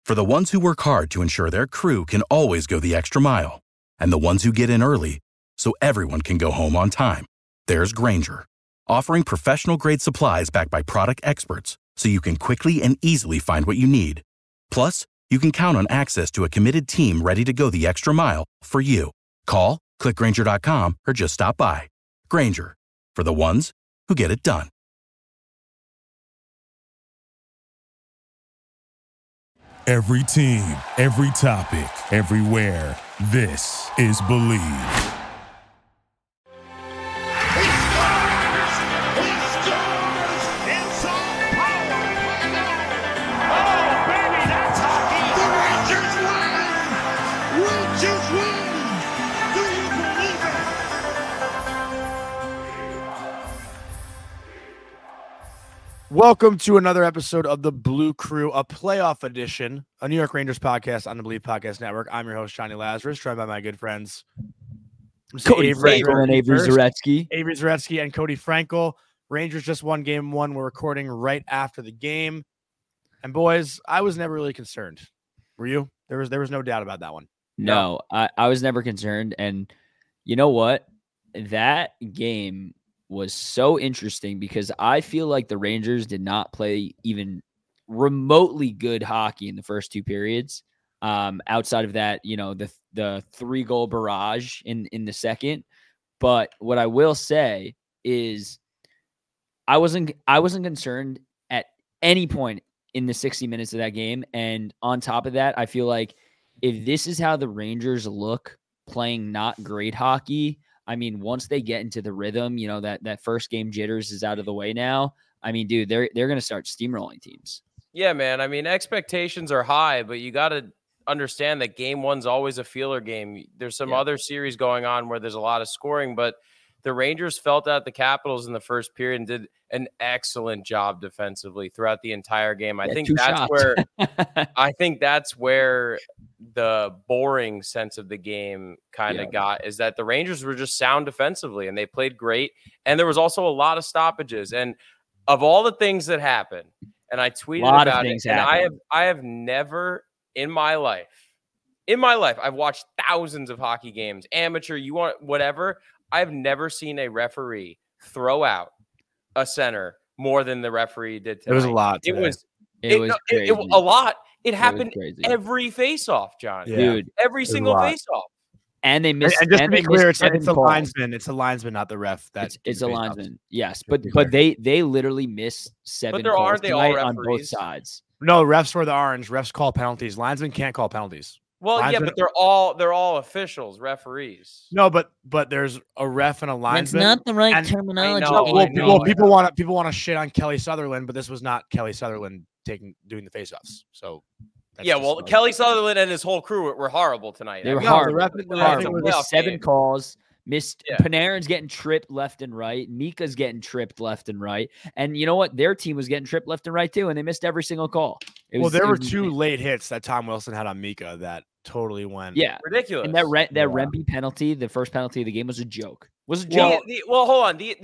For the ones who work hard to ensure their crew can always go the extra mile, and the ones who get in early so everyone can go home on time, there's Grainger, offering professional-grade supplies backed by product experts so you can quickly and easily find what you need. Plus, you can count on access to a committed team ready to go the extra mile for you. Call, click Grainger.com, or just stop by. Grainger, for the ones who get it done. Every team, every topic, everywhere. This is Believe. He scores! It's all power! Oh, baby, that's hockey! The Rangers win! Do you believe it? Welcome to another episode of the Blue Crew, a playoff edition, a New York Rangers podcast on the Believe Podcast Network. I'm your host, Johnny Lazarus, joined by my good friends Cody Frankel and Avery Zaretsky. Avery Zaretsky and Cody Frankel. Rangers just won game one. We're recording right after the game. And boys, I was never really concerned. Were you? There was no doubt about that one. No, I was never concerned. And you know what? That game was so interesting because I feel like the Rangers did not play even remotely good hockey in the first two periods. Outside of that, you know, the 3-goal barrage in the second. But what I will say is I wasn't concerned at any point in the 60 minutes of that game. And on top of that, I feel like if this is how the Rangers look playing not great hockey, I mean, once they get into the rhythm, you know, that first game jitters is out of the way now. I mean, dude, they're going to start steamrolling teams. Yeah, man. I mean, expectations are high, but you got to understand that game one's always a feeler game. There's some other series going on where there's a lot of scoring, but the Rangers felt out the Capitals in the first period and did an excellent job defensively throughout the entire game. I think that's where the boring sense of the game kind of got, is that the Rangers were just sound defensively and they played great. And there was also a lot of stoppages. And of all the things that happened, and I tweeted about it, and I have never in my life, I've watched thousands of hockey games, amateur, you want whatever. I've never seen a referee throw out a center more than the referee did tonight. It was a lot. It was a lot. It happened every face-off, John. Yeah. Dude, every single face-off. And they missed. And just to be clear, it's a calls. linesman. It's a linesman, not the ref. It's a linesman. Yes, but they literally missed 7 But calls they all on both referees? sides. No, refs were the orange. Refs call penalties. Linesmen can't call penalties. Well, linesmen, yeah, but they're all officials, referees. No, but there's a ref and a linesman. That's not the right and- terminology. Well, people want to shit on Kelly Sutherland, but this was not Kelly Sutherland doing the faceoffs. So Yeah, well, Kelly Sutherland and his whole crew were horrible tonight. They were No, horrible. the ref Missed 7 calls. Missed Yeah. Panarin's getting tripped left and right. Mika's getting tripped left and right. And you know what? Their team was getting tripped left and right too, and they missed every single call. There were 2 late hits that Tom Wilson had on Mika that totally went. Yeah, ridiculous. And that Rempe penalty, the first penalty of the game, was a joke. Well, hold on. The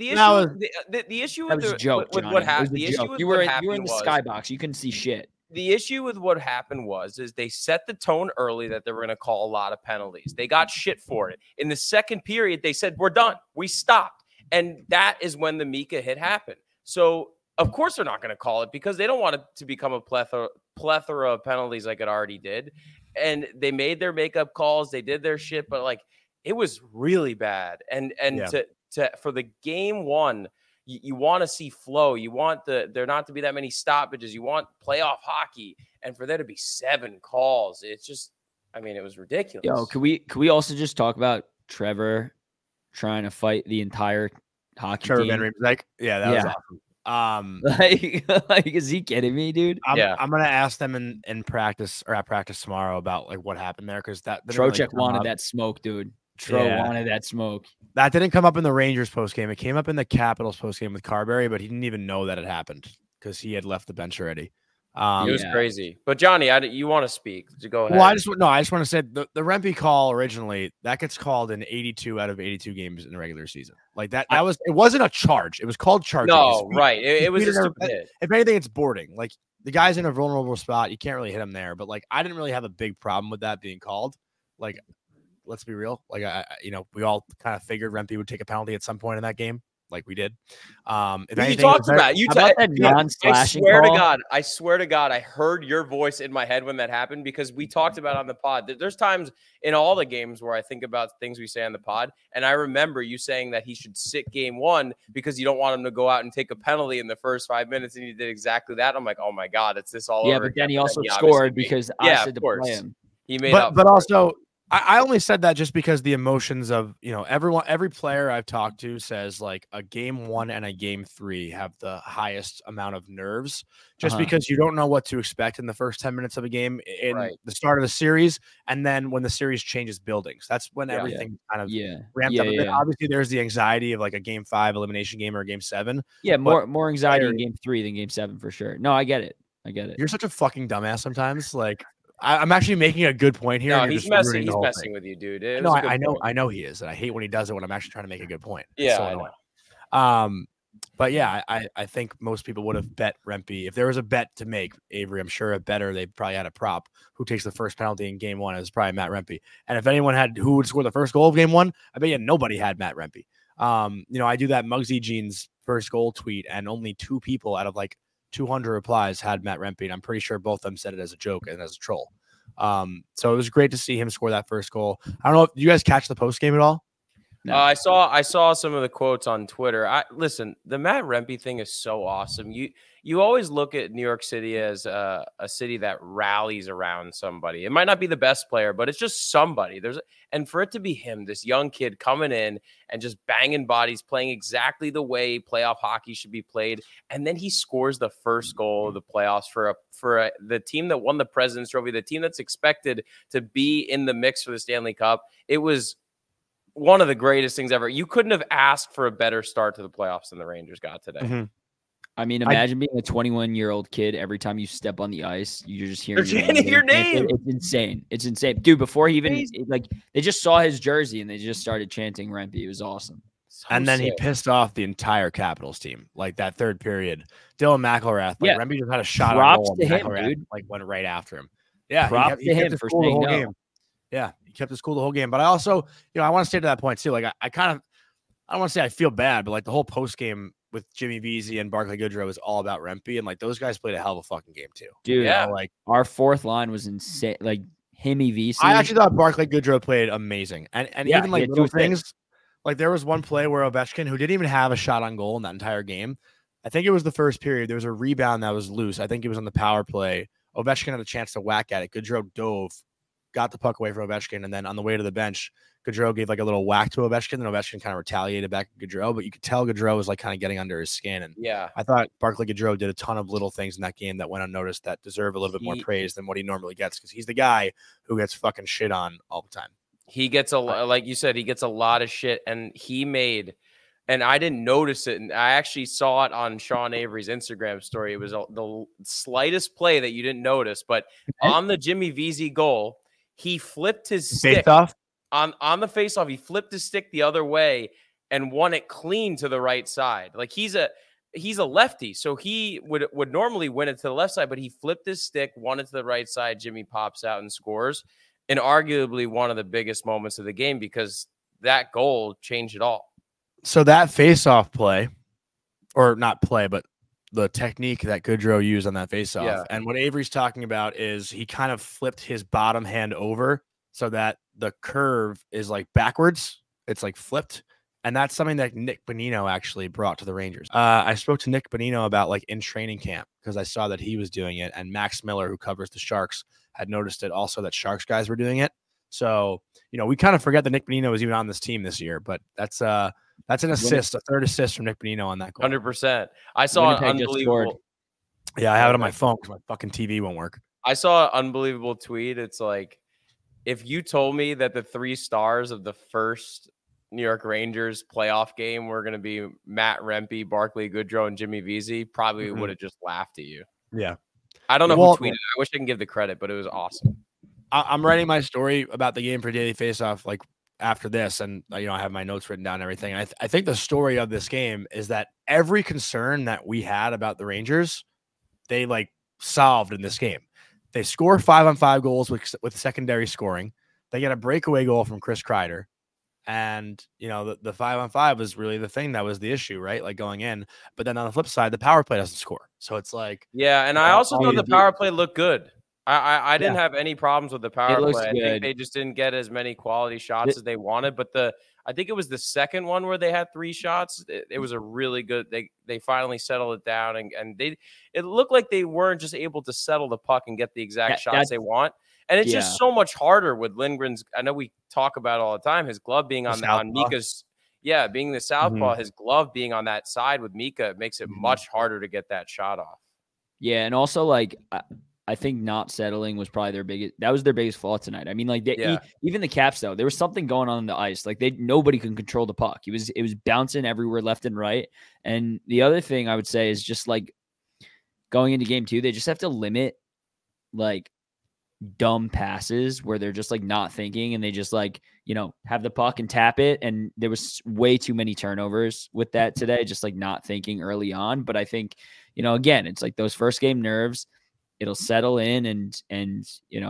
issue That was a joke. with what happened. The issue with you what were happened in the was, skybox. You couldn't see shit. The issue with what happened is they set the tone early that they were going to call a lot of penalties. They got shit for it. In the second period, they said, we're done. We stopped. And that is when the Mika hit happened. So, of course, they're not going to call it because they don't want it to become a plethora of penalties like it already did. And they made their makeup calls. They did their shit. But, like, it was really bad. And for the game one, you want to see flow. You want there not to be that many stoppages. You want playoff hockey, and for there to be 7 calls, it's just, I mean, it was ridiculous. Yo, could we also just talk about Trevor trying to fight the entire hockey Trevor team? Van Riemsdyk. Yeah, that was awesome. Like, is he kidding me, dude? I'm gonna ask them in practice or at practice tomorrow about like what happened there because that Trocheck wanted that smoke, dude. Wanted that smoke. That didn't come up in the Rangers postgame. It came up in the Capitals postgame with Carberry, but he didn't even know that it happened because he had left the bench already. It was Yeah. crazy. But Johnny, you want to speak? Go ahead. Well, I just want to say the Rempe call originally that gets called in 82 out of 82 games in the regular season. Like that it wasn't a charge. It was called charging. No, right. It was a stupid hit. If anything, it's boarding. Like the guy's in a vulnerable spot. You can't really hit him there. But like I didn't really have a big problem with that being called. Like, let's be real. Like we all kind of figured Rempe would take a penalty at some point in that game. Like we did. If anything, You talked about that non-slashing call? I swear to God, I heard your voice in my head when that happened because we talked about it on the pod. There's times in all the games where I think about things we say on the pod, and I remember you saying that he should sit game one because you don't want him to go out and take a penalty in the first 5 minutes, and he did exactly that. I'm like, oh my God, it's this all over. Yeah, but then he also obviously scored because I said to play him. He made up. But also, I only said that just because the emotions of, every player I've talked to says like a game 1 and a game 3 have the highest amount of nerves just because you don't know what to expect in the first 10 minutes of a game in the start of the series. And then when the series changes buildings, that's when everything kind of ramped up. And obviously there's the anxiety of like a game 5 elimination game or a game 7. Yeah. More anxiety in game 3 than game 7 for sure. No, I get it. You're such a fucking dumbass sometimes. Like, I'm actually making a good point here. No, he's messing with you, dude. No, I know he is, and I hate when he does it when I'm actually trying to make a good point. Yeah, so I know. But yeah, I think most people would have bet Rempe if there was a bet to make. Avery, I'm sure a better they probably had a prop. Who takes the first penalty in game 1? It was probably Matt Rempe. And if anyone had who would score the first goal of game 1, I bet you nobody had Matt Rempe. I do that Muggsy Jeans first goal tweet, and only 2 people out of like 200 replies had Matt Rempe, and I'm pretty sure both of them said it as a joke and as a troll. So it was great to see him score that first goal. I don't know if you guys catch the post game at all. No. I saw some of the quotes on Twitter. Listen, the Matt Rempe thing is so awesome. You always look at New York City as a city that rallies around somebody. It might not be the best player, but it's just somebody. And for it to be him, this young kid coming in and just banging bodies, playing exactly the way playoff hockey should be played, and then he scores the first goal of the playoffs for the team that won the President's Trophy, the team that's expected to be in the mix for the Stanley Cup. It was one of the greatest things ever. You couldn't have asked for a better start to the playoffs than the Rangers got today. Mm-hmm. I mean, imagine being a 21-year-old kid. Every time you step on the ice, you're just hearing your name. It's insane. It's insane. Dude, before he even, they just saw his jersey and they just started chanting Rempe. It was awesome. And then he pissed off the entire Capitals team. Like that third period, Dylan McElrath, Rempe just had a shot on goal. To him, dude. Like went right after him. Yeah, props to him for saying no. Game. Yeah, he kept his cool the whole game. But I also, I want to stay to that point too. Like I don't want to say I feel bad, but like the whole post game with Jimmy Vesey and Barclay Goodrow is all about Rempe, and like those guys played a hell of a fucking game too. Dude, like our fourth line was insane. Like him, Vesey. I actually thought Barclay Goodrow played amazing, and even like little things. Like there was one play where Ovechkin, who didn't even have a shot on goal in that entire game, I think it was the first period. There was a rebound that was loose. I think it was on the power play. Ovechkin had a chance to whack at it. Goodrow dove, got the puck away from Ovechkin, and then on the way to the bench, Goodrow gave like a little whack to Ovechkin, and Ovechkin kind of retaliated back at Goodrow, but you could tell Goodrow was like kind of getting under his skin. And I thought Barclay Goodrow did a ton of little things in that game that went unnoticed that deserve a little bit more praise than what he normally gets, because he's the guy who gets fucking shit on all the time. He gets like you said, he gets a lot of shit, and he made, and I didn't notice it, and I actually saw it on Sean Avery's Instagram story. It was the slightest play that you didn't notice, but on the Jimmy Vesey goal, he flipped his stick off. On the face-off, he flipped his stick the other way and won it clean to the right side. Like he's a lefty, so he would normally win it to the left side, but he flipped his stick, won it to the right side. Jimmy pops out and scores, and arguably one of the biggest moments of the game because that goal changed it all. So that face-off play, or not play, but the technique that Goodrow used on that face-off, and what Avery's talking about is he kind of flipped his bottom hand over so that the curve is like backwards. It's like flipped. And that's something that Nick Bonino actually brought to the Rangers. I spoke to Nick Bonino about like in training camp because I saw that he was doing it. And Max Miller, who covers the Sharks, had noticed it also that Sharks guys were doing it. So, we kind of forget that Nick Bonino was even on this team this year, but that's an assist, a third assist from Nick Bonino on that goal. 100%. I saw an unbelievable. Yeah, I have it on my phone because my fucking TV won't work. I saw an unbelievable tweet. It's like, if you told me that the 3 stars of the first New York Rangers playoff game were going to be Matt Rempe, Barclay Goodrow, and Jimmy Vesey, probably would have just laughed at you. Yeah. I don't know who tweeted it. I wish I can give the credit, but it was awesome. I'm writing my story about the game for Daily Faceoff like after this, and I have my notes written down and everything. I think the story of this game is that every concern that we had about the Rangers, they like solved in this game. They score 5-on-5 goals with secondary scoring. They get a breakaway goal from Chris Kreider. And, the 5-on-5 was really the thing that was the issue, right? Like going in. But then on the flip side, the power play doesn't score. So it's like. Yeah, and I also thought the power play looked good. I didn't have any problems with the power play. I think they just didn't get as many quality shots as they wanted. But I think it was the second one where they had 3 shots. It was a really good. They finally settled it down, and it looked like they weren't just able to settle the puck and get the exact shots they want. And it's just so much harder with Lindgren's. I know we talk about it all the time. His glove being on Mika's. Yeah, being the southpaw, his glove being on that side with Mika makes it much harder to get that shot off. Yeah, and also like. I think not settling was probably their biggest flaw tonight. I mean, like even the Caps though, there was something going on the ice. Like nobody can control the puck. It was bouncing everywhere left and right. And the other thing I would say is just like going into game 2, they just have to limit like dumb passes where they're just like not thinking and they just like, have the puck and tap it. And there was way too many turnovers with that today, just like not thinking early on. But I think, again, it's like those first game nerves. It'll settle in and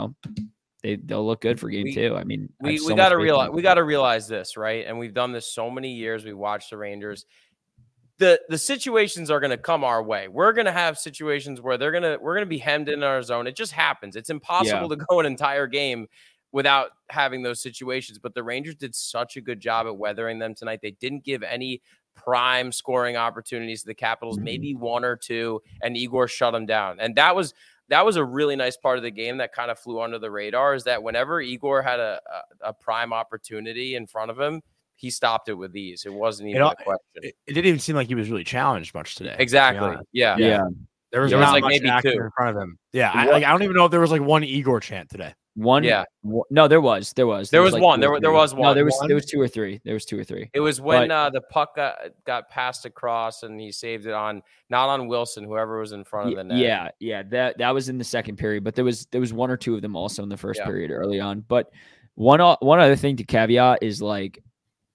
they'll look good for game 2. I mean, we got to realize this, right? And we've done this so many years. We watched the Rangers. The situations are going to come our way. We're going to have situations where we're going to be hemmed in our zone. It just happens. It's impossible to go an entire game without having those situations. But the Rangers did such a good job at weathering them tonight. They didn't give any prime scoring opportunities to the Capitals, maybe 1 or 2, and Igor shut them down. And that was a really nice part of the game that kind of flew under the radar, is that whenever Igor had a prime opportunity in front of him, he stopped it with ease. It wasn't even a question. It didn't even seem like he was really challenged much today. Exactly. Yeah. There was not like much maybe 2 in front of him. Yeah. I don't even know if there was like one Igor chant today. One. Yeah. No, there was. There was like one. There was one. No, there was 2 or 3. There was 2 or 3. It was when the puck got passed across and he saved it not on Wilson, whoever was in front of the net. Yeah. That was in the second period, but there was 1 or 2 of them also in the first period early on. But one other thing to caveat is like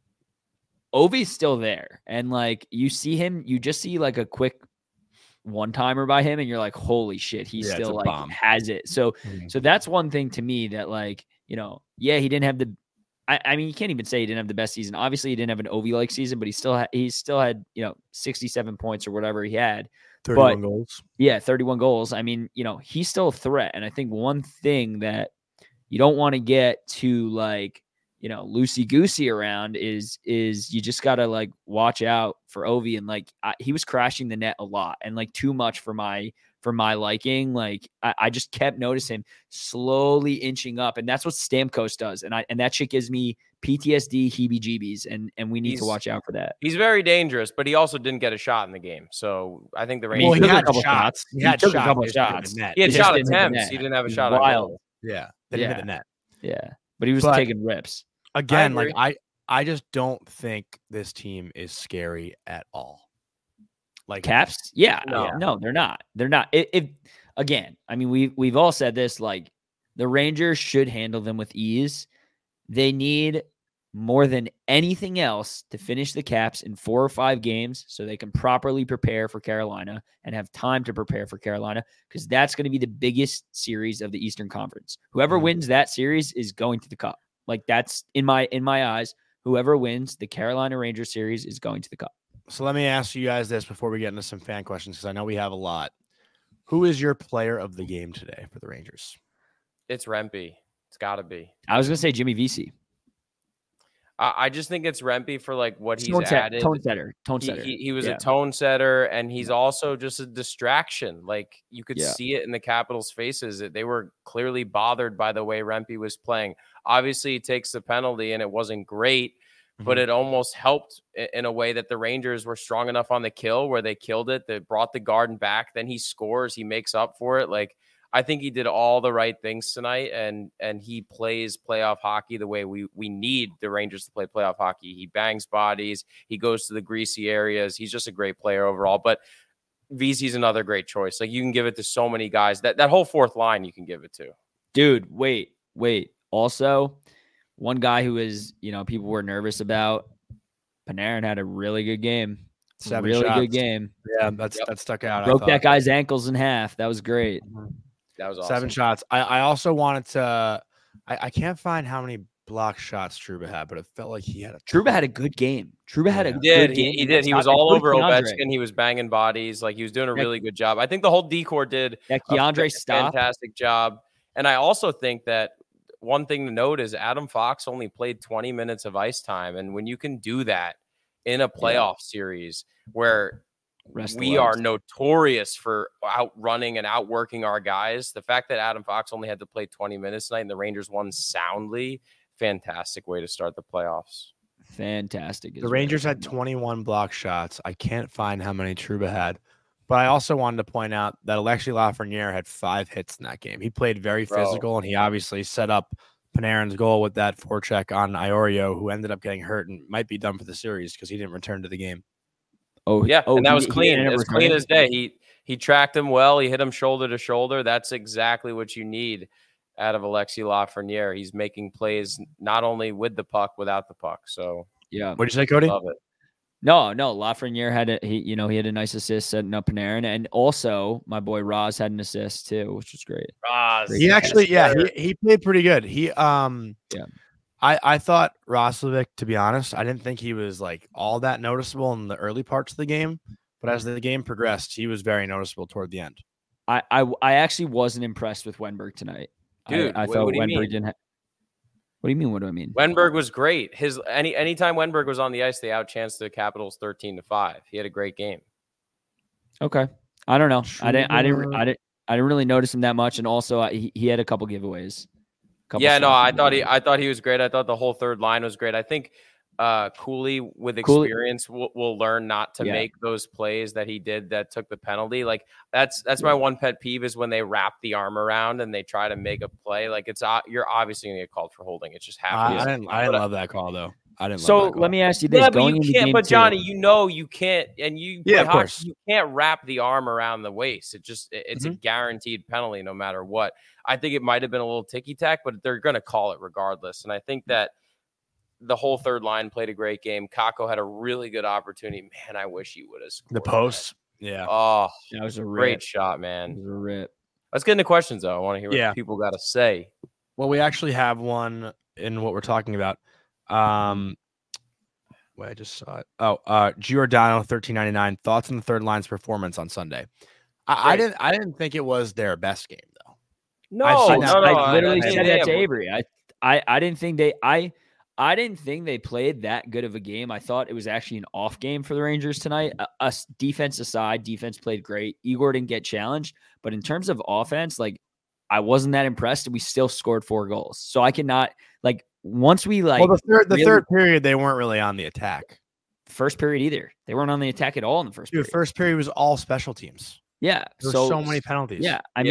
Ovi's still there, and like you just see like a quick one-timer by him and you're like, holy shit, he still like bomb. Has it. So that's one thing to me that like, he didn't have I mean, you can't even say he didn't have the best season. Obviously he didn't have an Ovi-like season, but he still had 67 points or whatever he had. 31 goals. Yeah, 31 goals. I mean, he's still a threat. And I think one thing that you don't want to get to like, loosey-goosey around is you just got to like watch out for Ovi. And like he was crashing the net a lot and like too much for my liking. Like I just kept noticing him slowly inching up, and that's what Stamkos does. And that shit gives me PTSD, heebie-jeebies, and we need to watch out for that. He's very dangerous, but he also didn't get a shot in the game. So I think the Rangers. Well, he had a couple shots. He had a couple shots. He had shot attempts. He didn't have a shot. Wild. Yeah, they didn't hit the net. Yeah, but he was taking rips. Again, like I just don't think this team is scary at all. Like Caps? Yeah. No, they're not. They're not. If again, I mean, we've all said this, like the Rangers should handle them with ease. They need more than anything else to finish the Caps in 4 or 5 games so they can properly prepare for Carolina and have time to prepare for Carolina, because that's going to be the biggest series of the Eastern Conference. Whoever wins that series is going to the Cup. Like that's in my eyes, whoever wins the Carolina Rangers series is going to the Cup. So let me ask you guys this before we get into some fan questions, because I know we have a lot. Who is your player of the game today for the Rangers? It's Rempe. It's got to be. I was going to say Jimmy Vesey. I just think it's Rempe for like what he's added. Tone setter. He was a tone setter, and he's also just a distraction. Like you could see it in the Capitals' faces. They were clearly bothered by the way Rempe was playing. Obviously, he takes the penalty, and it wasn't great, but it almost helped in a way that the Rangers were strong enough on the kill where they killed it. They brought the Garden back. Then he scores. He makes up for it. Like I think he did all the right things tonight, and he plays playoff hockey the way we need the Rangers to play playoff hockey. He bangs bodies. He goes to the greasy areas. He's just a great player overall. But VZ's another great choice. Like you can give it to so many guys. That whole fourth line you can give it to. Dude, wait. Also, one guy who is, people were nervous about, Panarin had a really good game. 7 really shots. Good game. Yeah, that stuck out. Broke that guy's ankles in half. That was great. That was awesome. 7 shots. I also wanted to. I can't find how many block shots Trouba had, but it felt like he had a. Trouba had a good game. Trouba had a good game. He did. He was all over Ovechkin. He was banging bodies. Like he was doing a really good job. I think the whole decor did a fantastic job. And I also think that one thing to note is Adam Fox only played 20 minutes of ice time. And when you can do that in a playoff series where we are notorious for outrunning and outworking our guys, the fact that Adam Fox only had to play 20 minutes tonight and the Rangers won soundly, fantastic way to start the playoffs. Fantastic. The Rangers had 21 block shots. I can't find how many Trouba had. But I also wanted to point out that Alexis Lafreniere had 5 hits in that game. He played very physical, and he obviously set up Panarin's goal with that forecheck on Iorio, who ended up getting hurt and might be done for the series because he didn't return to the game. And that was clean. It was clean as day. He tracked him well. He hit him shoulder to shoulder. That's exactly what you need out of Alexis Lafreniere. He's making plays not only with the puck, without the puck. So yeah. What'd you say, Cody? Love it. No. Lafreniere had he had a nice assist setting up Panarin, and also my boy Roz had an assist too, which was great. Roz, he actually, he played pretty good. I thought Roslovic, to be honest, I didn't think he was like all that noticeable in the early parts of the game, but as the game progressed, he was very noticeable toward the end. I actually wasn't impressed with Wenberg tonight, dude. I thought Wenberg didn't. What do you mean? What do I mean? Wenberg was great. Anytime Wenberg was on the ice, they outchanced the Capitals 13-5. He had a great game. Okay, I don't know. I didn't really notice him that much, and also he had a couple giveaways. I thought he was great. I thought the whole third line was great. I think Cooley with experience will learn not to make those plays that he did that took the penalty. Like that's my one pet peeve is when they wrap the arm around and they try to make a play. Like you're obviously gonna get called for holding. It just happens. I didn't love that call though. I didn't. So let me ask you this: but Johnny, you can't, and you of course you can't wrap the arm around the waist. It's a guaranteed penalty no matter what. I think it might have been a little ticky tack, but they're gonna call it regardless. And I think that the whole third line played a great game. Kako had a really good opportunity. Man, I wish he would have scored. The post. Yeah. Oh, that was a great shot, man. It was a rip. Let's get into questions, though. I want to hear what people got to say. Well, we actually have one in what we're talking about. I just saw it. Giordano 1399. Thoughts on the third line's performance on Sunday? I didn't think it was their best game though. No, I literally said that to Avery. I didn't think I didn't think they played that good of a game. I thought it was actually an off game for the Rangers tonight. Us defense aside, defense played great. Igor didn't get challenged, but in terms of offense, like I wasn't that impressed. And we still scored 4 goals, so I cannot like once we like. Well, the third period they weren't really on the attack. First period either. They weren't on the attack at all in the first period. The first period was all special teams. Yeah, there were so many penalties. Yeah, they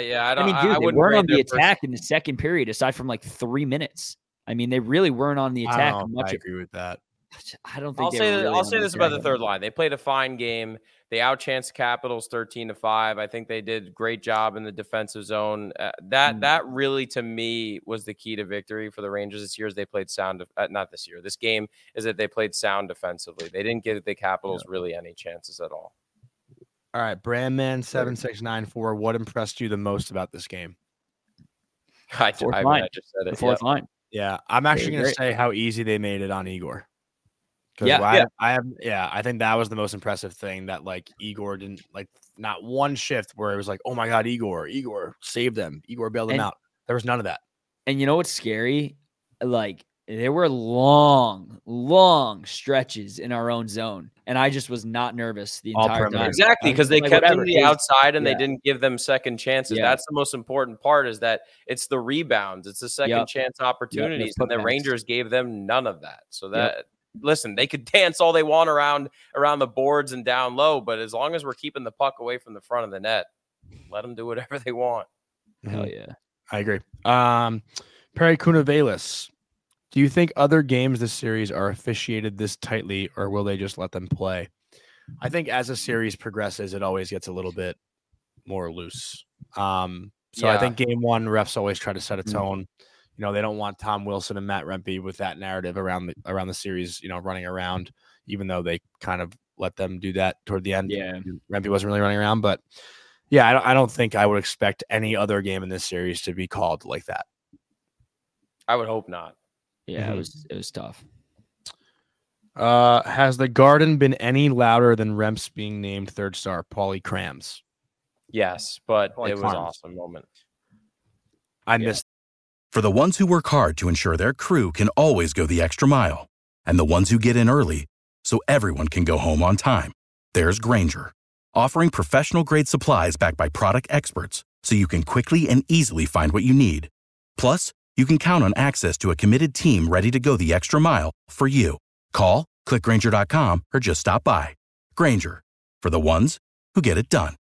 weren't on the attack in the second period aside from like 3 minutes. I mean, they really weren't on the attack much. I agree with that. I don't think I'll say this about the third line. They played a fine game. They outchanced Capitals 13-5. I think they did a great job in the defensive zone. That really, to me, was the key to victory for the Rangers this year. Is they played sound. Not this year. This game is that they played sound defensively. They didn't give the Capitals really any chances at all. All right, Brandman7694. What impressed you the most about this game? I just said it. The fourth line. Yeah, I'm actually going to say how easy they made it on Igor. I think that was the most impressive thing that like Igor didn't like not one shift where it was like, oh my God, Igor saved them. Igor bailed them out. There was none of that. And you know what's scary? Like there were long stretches in our own zone. And I just was not nervous the entire time. Exactly, because they kept them to the outside and they didn't give them second chances. Yeah. That's the most important part is that it's the rebounds. It's the second chance opportunities. And the Rangers gave them none of that. So that, listen, they could dance all they want around the boards and down low, but as long as we're keeping the puck away from the front of the net, let them do whatever they want. Hell yeah. I agree. Perry Kunavelis. Do you think other games this series are officiated this tightly, or will they just let them play? I think as a series progresses, it always gets a little bit more loose. So I think game one, refs always try to set a tone. They don't want Tom Wilson and Matt Rempe with that narrative around the series, running around, even though they kind of let them do that toward the end. Yeah. Rempe wasn't really running around, but yeah, I don't think I would expect any other game in this series to be called like that. I would hope not. Yeah, it was tough. Has the Garden been any louder than Remps being named third star, Paulie Crams? Yes, but Paulie it was Crams. an awesome moment. I missed. For the ones who work hard to ensure their crew can always go the extra mile, and the ones who get in early so everyone can go home on time, there's Grainger, offering professional-grade supplies backed by product experts so you can quickly and easily find what you need. Plus, you can count on access to a committed team ready to go the extra mile for you. Call, click Grainger.com, or just stop by. Grainger, for the ones who get it done.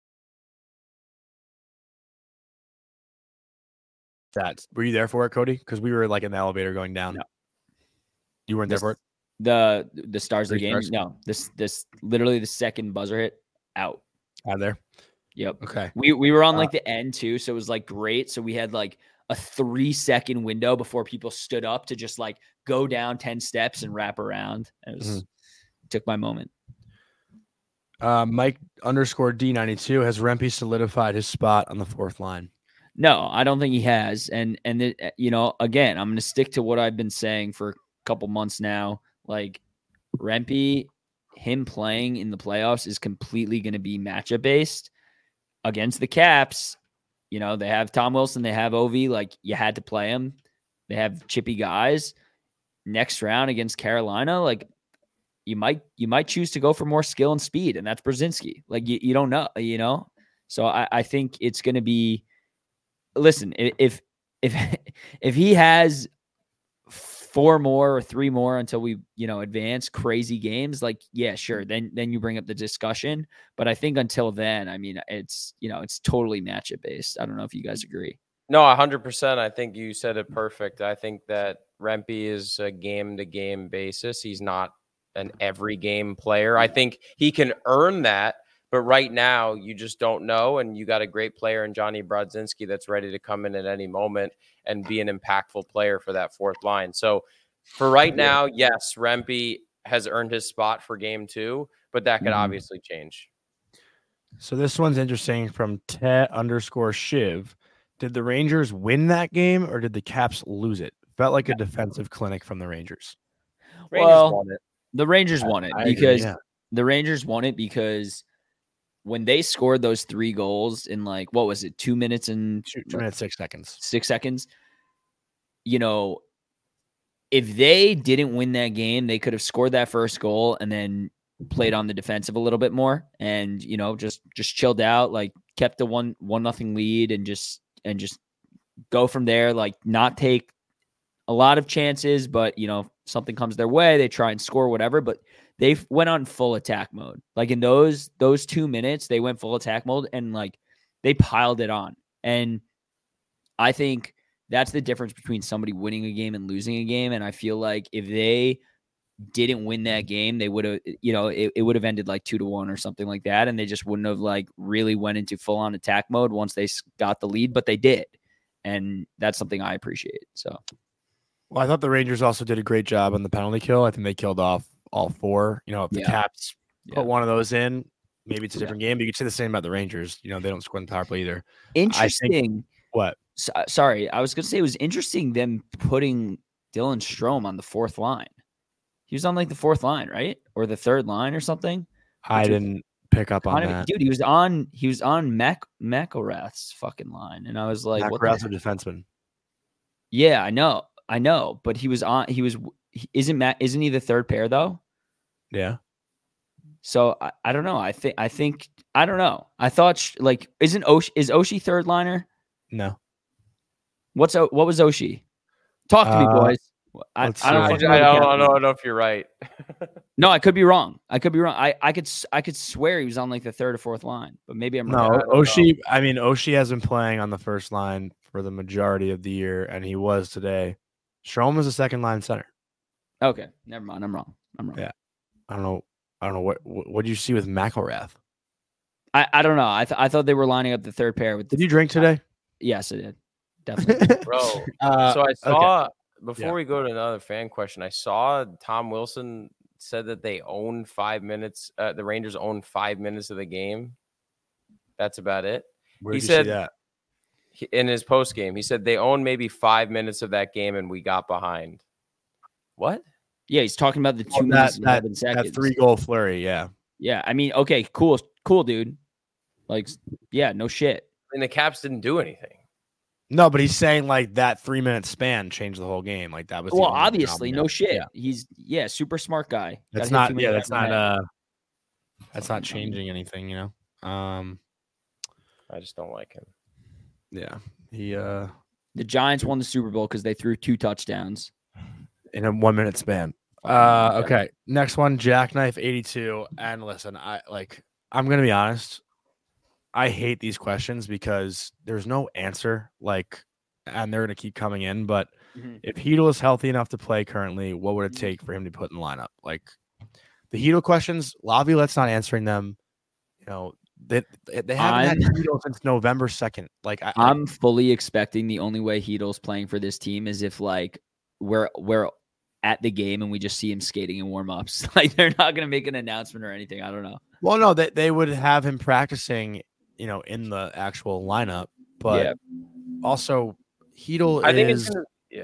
Were you there for it, Cody? Because we were like in the elevator going down. No. You weren't there for it? The stars of the game? Stars? No. This literally the second buzzer hit out. Out there? Yep. Okay. We were on like the end too, so it was like great. So we had like a 3-second window before people stood up to just like go down 10 steps and wrap around. It took my moment. Mike _D92 has Rempe solidified his spot on the fourth line? No, I don't think he has. And again, I'm going to stick to what I've been saying for a couple months now. Like Rempe, him playing in the playoffs is completely going to be matchup based against the Caps. They have Tom Wilson, they have Ovi. Like you had to play him. They have chippy guys. Next round against Carolina, like you might choose to go for more skill and speed, and that's Brzezinski. Like you don't know, So I think it's going to be. Listen, if he has 4 more or 3 more until we advance crazy games, like yeah, sure, then you bring up the discussion. But I think until then, I mean, it's totally matchup based. I don't know if you guys agree. No, 100%. I think you said it perfect. I think that Rempe is a game-to-game basis. He's not an every game player. I think he can earn that. But right now, you just don't know, and you got a great player in Johnny Brodzinski that's ready to come in at any moment and be an impactful player for that fourth line. So for right now, yes, Rempe has earned his spot for game 2, but that could obviously change. So this one's interesting from Te_Shiv. Did the Rangers win that game, or did the Caps lose it? Felt like a defensive clinic from the Rangers. Rangers won it. The Rangers won it the Rangers won it because when they scored those 3 goals in like, what was it? 2 minutes and 2 minutes, 6 seconds, 6 seconds. If they didn't win that game, they could have scored that first goal and then played on the defensive a little bit more and, just chilled out, like kept the 1-0 lead and just go from there, like not take a lot of chances, but something comes their way, they try and score whatever, but they went on full attack mode. Like in those 2 minutes, they went full attack mode and like they piled it on. And I think that's the difference between somebody winning a game and losing a game. And I feel like if they didn't win that game, they would have, it would have ended like 2-1 or something like that. And they just wouldn't have like really went into full on attack mode once they got the lead, but they did. And that's something I appreciate. So. Well, I thought the Rangers also did a great job on the penalty kill. I think they killed off all 4. If the Caps put one of those in, maybe it's a different game. But you could say the same about the Rangers. They don't score in the power play either. Interesting. What? Sorry, I was going to say it was interesting them putting Dylan Strome on the 4th line. He was on like the 4th line, right? Or the 3rd line or something. I didn't pick up on that. Dude, he was on McElrath's fucking line. And I was like, McElrath's a defenseman. Yeah, I know. But isn't he the 3rd pair though? Yeah. So I don't know. I think I don't know. I thought is Oshie 3rd liner? No. What was Oshie? Talk to me, boys. I don't know if you're right. No, I could be wrong. I could swear he was on like the 3rd or 4th line, but maybe I'm wrong. No, Oshie has been playing on the first line for the majority of the year, and he was today. Strome is a 2nd line center. Okay, never mind. I'm wrong. Yeah, I don't know. I don't know what did you see with McElrath? I don't know. I thought they were lining up the third pair with. Did you drink today? Yes, I did. Definitely, bro. So I saw before we go to another fan question. I saw Tom Wilson said that they own 5 minutes. The Rangers own 5 minutes of the game. That's about it. Where He did you said see that? in his post game, he said they own maybe 5 minutes of that game and we got behind. What? Yeah, he's talking about the 2 minutes and 11 seconds. That 3-goal flurry, yeah. Yeah, I mean, okay, cool, dude. Like, yeah, no shit. And the Caps didn't do anything. No, but he's saying like that 3-minute span changed the whole game. Like that was well, obviously, no shit. Yeah. He's super smart guy. That's not that's not changing anything, you know. I just don't like him. Yeah, he the Giants won the Super Bowl because they threw 2 touchdowns in a 1-minute span. Okay, next one, Jackknife 82. And listen, I'm gonna be honest. I hate these questions because there's no answer, and they're going to keep coming in. But if Hedl is healthy enough to play currently, what would it take for him to put in the lineup? Like the Hedl questions, Laviolette's not answering them. You know, they haven't had Hedl since November 2nd. Like I'm fully expecting the only way Hedl's playing for this team is if like we're at the game and we just see him skating in warm-ups. Like they're not going to make an announcement or anything. I don't know. Well, no, they would have him practicing, you know, in the actual lineup, but also Hedl I think it's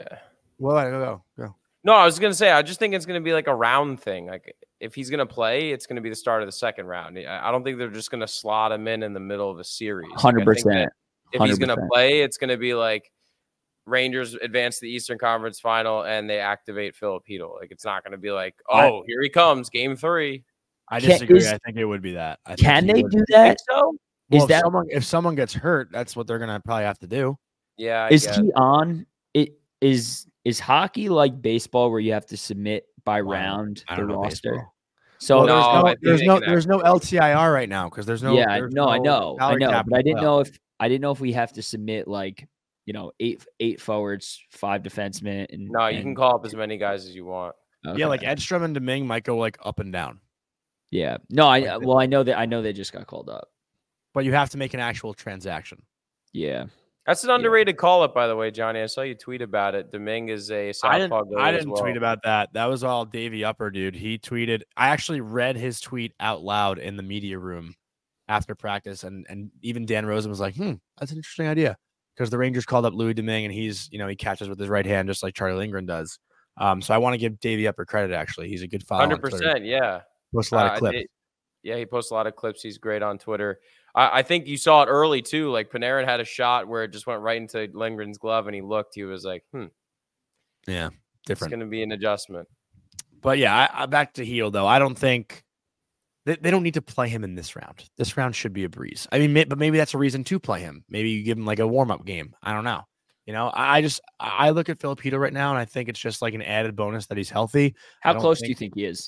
Well, go. No, I was gonna say I just think it's gonna be like a round thing. Like if he's gonna play, it's gonna be the start of the second round. I don't think they're just gonna slot him in the middle of a series. 100%. If he's gonna play, it's gonna be like Rangers advance to the Eastern Conference Final and they activate Filip Hedl. Like it's not gonna be like, oh, here he comes, Game 3. I disagree. I think it would be that. Can they do that? So? Well, if someone gets hurt, that's what they're gonna probably have to do. Yeah. Is he on? It is hockey like baseball where you have to submit by round the roster? Baseball. So there's no LTIR right now because there's no. I know, but I didn't know if we have to submit like, you know, eight forwards, 5 defensemen. You can call up as many guys as you want. Okay. Yeah, like Edstrom and Domingue might go like up and down. Yeah. No, I know they just got called up. But you have to make an actual transaction. Yeah. That's an underrated call-up, by the way, Johnny. I saw you tweet about it. Domingue is a southpaw goalie. I didn't tweet about that. That was all Davey Upper, dude. He tweeted. I actually read his tweet out loud in the media room after practice, and even Dan Rosen was like, that's an interesting idea. Because the Rangers called up Louis Domingue, and he's, you know, he catches with his right hand just like Charlie Lindgren does. So I want to give Davey Upper credit, actually. He's a good follower. 100%, yeah. Posts a lot of clips. He posts a lot of clips. He's great on Twitter. I think you saw it early, too. Like, Panarin had a shot where it just went right into Lindgren's glove, and he looked. He was like, Yeah, different. It's going to be an adjustment. But, yeah, I back to Hedl, though. I don't think they don't need to play him in this round. This round should be a breeze. I mean, but maybe that's a reason to play him. Maybe you give him, like, a warm-up game. I don't know. You know, I look at Filip Hedl right now, and I think it's just, like, an added bonus that he's healthy. How close do you think he is?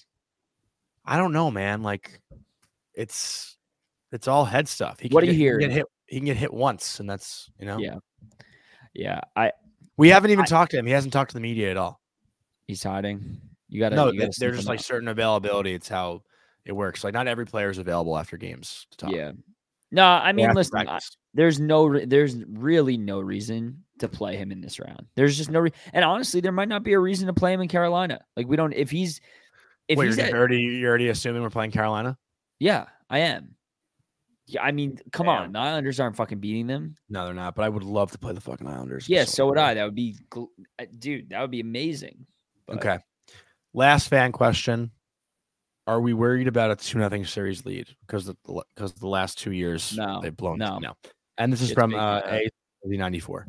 I don't know, man. Like, it's all head stuff. What do you hear? He can get hit once, and that's, you know. Yeah. We haven't even talked to him. He hasn't talked to the media at all. He's hiding. You got to. No, they're just like certain availability. It's how it works. Like not every player is available after games to talk. Yeah. No, I mean, listen. There's really no reason to play him in this round. There's just no. And honestly, there might not be a reason to play him in Carolina. Like we don't. If he's. You're already assuming we're playing Carolina? Yeah, I am. Yeah, I mean, come on. The Islanders aren't fucking beating them. No, they're not. But I would love to play the fucking Islanders. Yeah, so would I. That would be, dude. That would be amazing. But... Okay. Last fan question: are we worried about a 2-0 series lead because the last 2 years they've blown? No. And this is from A94.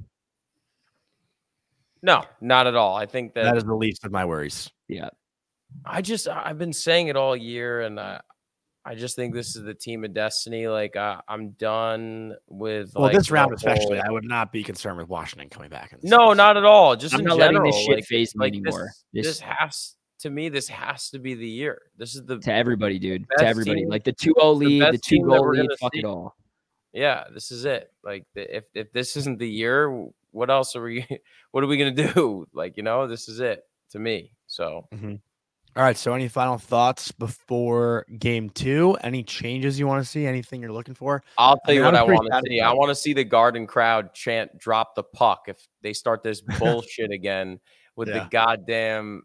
No, not at all. I think that is the least of my worries. Yeah. I've been saying it all year, and I just think this is the team of destiny. Like I'm done with. Well, this round especially, I would not be concerned with Washington coming back. No, not at all. Just I'm in not general, letting this shit phase me anymore. This has to be the year. This is the to everybody, dude. To everybody, like the 2-0 lead, the 2-goal lead. Fuck it all. Yeah, this is it. Like if this isn't the year, what else are we? What are we gonna do? Like this is it to me. So. Mm-hmm. All right. So, any final thoughts before game 2? Any changes you want to see? Anything you're looking for? I'll tell you what I want to see. I satisfied. want to see the Garden crowd chant "Drop the puck" if they start this bullshit again with the goddamn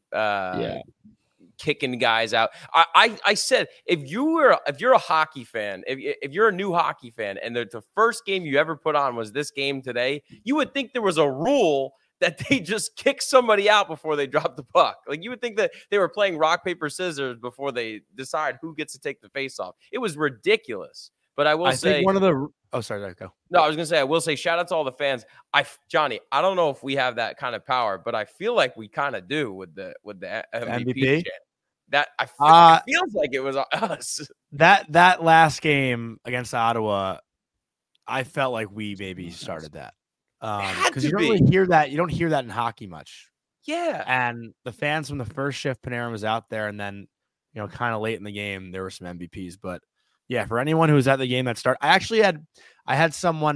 kicking guys out. I said if you're a hockey fan, if you're a new hockey fan, and the first game you ever put on was this game today, you would think there was a rule that they just kick somebody out before they drop the puck. Like, you would think that they were playing rock, paper, scissors before they decide who gets to take the face off. It was ridiculous. But I will say think one of the sorry, go. No, I was gonna say, I will say, shout out to all the fans. Johnny, I don't know if we have that kind of power, but I feel like we kind of do with the MVP chant. That it feels like it was us. That last game against Ottawa, I felt like we maybe started that. Because you don't really hear that. You don't hear that in hockey much. Yeah. And the fans from the first shift, Panarin was out there, and then, kind of late in the game, there were some MVPs. But yeah, for anyone who was at the game that started, I had someone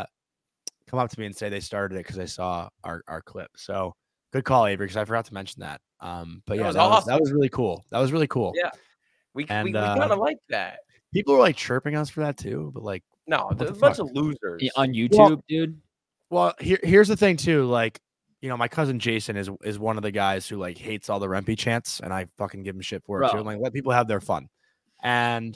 come up to me and say they started it because they saw our clip. So good call, Avery, because I forgot to mention that. But yeah, that was really cool. That was really cool. Yeah. We kind of like that. People were like chirping us for that too, but like, no, there's a bunch of losers on YouTube, dude. Well, here's the thing too. Like, my cousin Jason is one of the guys who like hates all the Rempe chants, and I fucking give him shit for it too. I'm like, let people have their fun. And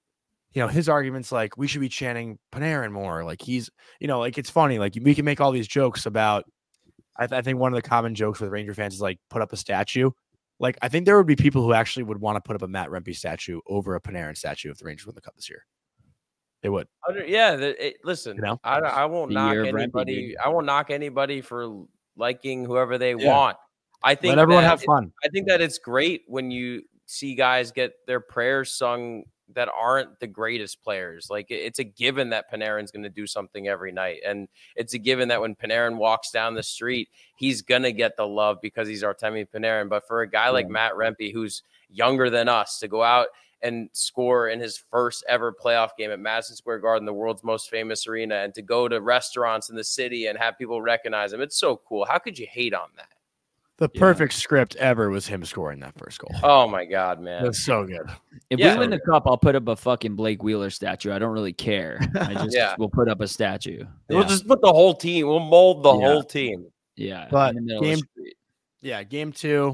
his argument's like, we should be chanting Panarin more. Like, he's, like, it's funny. Like, we can make all these jokes about. I think one of the common jokes with Ranger fans is like, put up a statue. Like, I think there would be people who actually would want to put up a Matt Rempe statue over a Panarin statue if the Rangers win the Cup this year. They would. Yeah. Listen, I won't knock anybody. I won't knock anybody for liking whoever they want. I think let everyone have fun. I think that it's great when you see guys get their prayers sung that aren't the greatest players. Like, it's a given that Panarin's going to do something every night. And it's a given that when Panarin walks down the street, he's going to get the love because he's Artemi Panarin. But for a guy like Matt Rempe, who's younger than us, to go out and score in his first ever playoff game at Madison Square Garden, the world's most famous arena, and to go to restaurants in the city and have people recognize him. It's so cool. How could you hate on that? The perfect script ever was him scoring that first goal. Oh my God, man. That's so good. If we win the Cup, I'll put up a fucking Blake Wheeler statue. I don't really care. I just will put up a statue. We'll just put the whole team. We'll mold the whole team. Yeah. But game 2,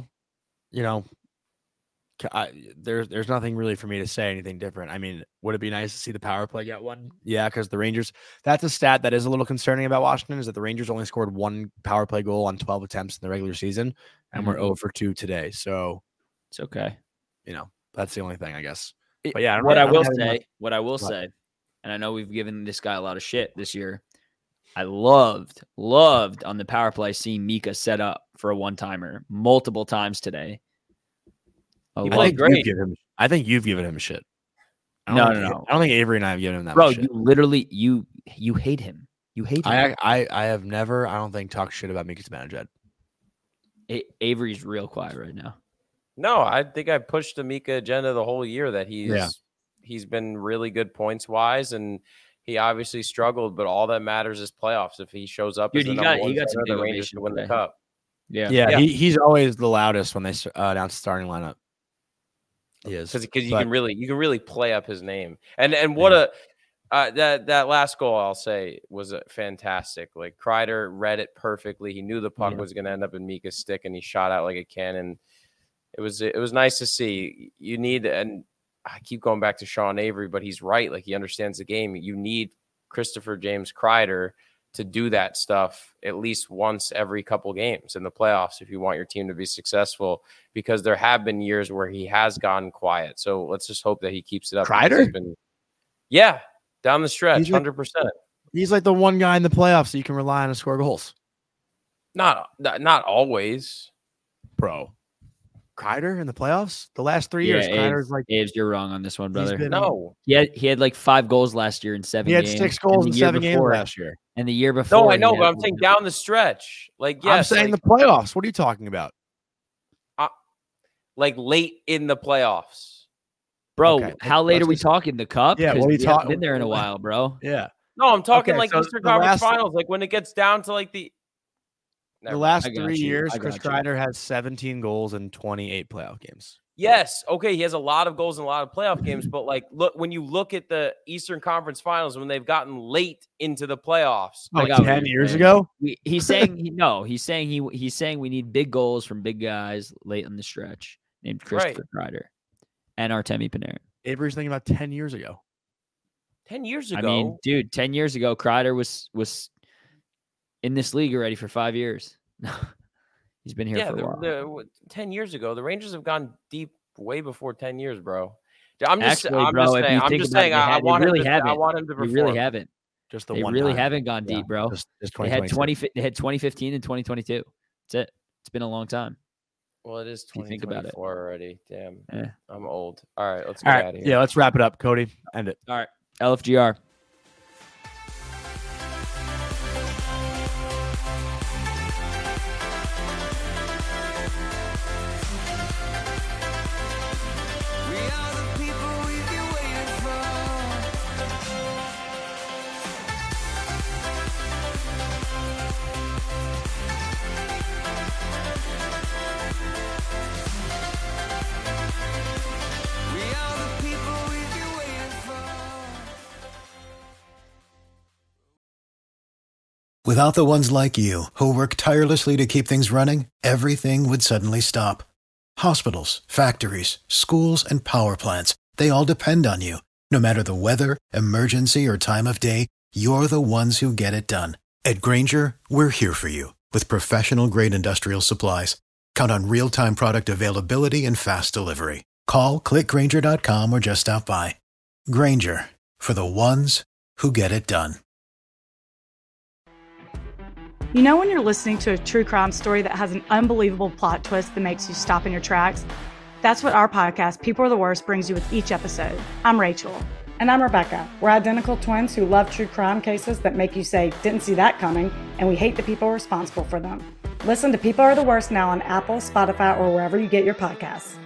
there's nothing really for me to say anything different. I mean, would it be nice to see the power play get one? Yeah, because the Rangers, that's a stat that is a little concerning about Washington, is that the Rangers only scored 1 power play goal on 12 attempts in the regular season, and we're 0 for 2 today. So it's okay. That's the only thing, I guess. But yeah, what I will say, and I know we've given this guy a lot of shit this year, I loved on the power play seeing Mika set up for a one-timer multiple times today. He played great. I think you've given him shit. No. I don't think Avery and I have given him that much shit. You literally you hate him. You hate him. I have never, I don't think, talked shit about Mika Zibanejad. Avery's real quiet right now. No, I think I pushed the Mika agenda the whole year that he's been really good points wise, and he obviously struggled, but all that matters is playoffs. If he shows up, dude, he got some the Rangers to win the Cup. Yeah. He's always the loudest when they announce the starting lineup. He is, because you can really play up his name, and what that last goal, I'll say, was fantastic. Like, Kreider read it perfectly. He knew the puck was going to end up in Mika's stick, and he shot out like a cannon. It was nice to see. You need, and I keep going back to Sean Avery, but he's right. Like, he understands the game. You need Christopher James Kreider to do that stuff at least once every couple games in the playoffs if you want your team to be successful, because there have been years where he has gone quiet. So let's just hope that he keeps it up. Kreider? Down the stretch, 100%. He's like the one guy in the playoffs that you can rely on to score goals. Not always. Bro. Kreider in the playoffs? The last 3 years, Kreider's like... Aves, you're wrong on this one, brother. No. He had like 5 goals last year in 7 games. He had 6 goals in 7 games last year. And the year before... No, I know, but I'm saying down the stretch. Like, yes. I'm saying the playoffs. What are you talking about? Like, late in the playoffs. Bro, how late are we talking? The Cup? Yeah, what are you talking? Been there in a while, bro. Yeah. No, I'm talking Eastern Conference Finals. Like, when it gets down to like the... The last 3 years, Chris Kreider has 17 goals in 28 playoff games. Yes. Okay. He has a lot of goals in a lot of playoff games, but like, look, when you look at the Eastern Conference Finals, when they've gotten late into the playoffs, 10 years ago, he's saying we need big goals from big guys late in the stretch named Christopher Kreider and Artemi Panarin. Avery's thinking about 10 years ago. 10 years ago. I mean, dude, 10 years ago, Kreider was in this league already for 5 years. He's been here for a while. 10 years ago, the Rangers have gone deep way before 10 years, bro. I want him to perform. They really haven't. Just the they one really time. haven't gone deep, bro. Just they had 2015 and 2022. That's it. It's been a long time. Well, it is 2024 think about it already. Damn. Yeah. I'm old. All right, let's get out of here. Yeah, let's wrap it up, Cody. End it. All right. LFGR. Without the ones like you, who work tirelessly to keep things running, everything would suddenly stop. Hospitals, factories, schools, and power plants, they all depend on you. No matter the weather, emergency, or time of day, you're the ones who get it done. At Grainger, we're here for you with professional-grade industrial supplies. Count on real-time product availability and fast delivery. Call, click Grainger.com, or just stop by. Grainger, for the ones who get it done. You know when you're listening to a true crime story that has an unbelievable plot twist that makes you stop in your tracks? That's what our podcast, People Are the Worst, brings you with each episode. I'm Rachel. And I'm Rebecca. We're identical twins who love true crime cases that make you say, didn't see that coming, and we hate the people responsible for them. Listen to People Are the Worst now on Apple, Spotify, or wherever you get your podcasts.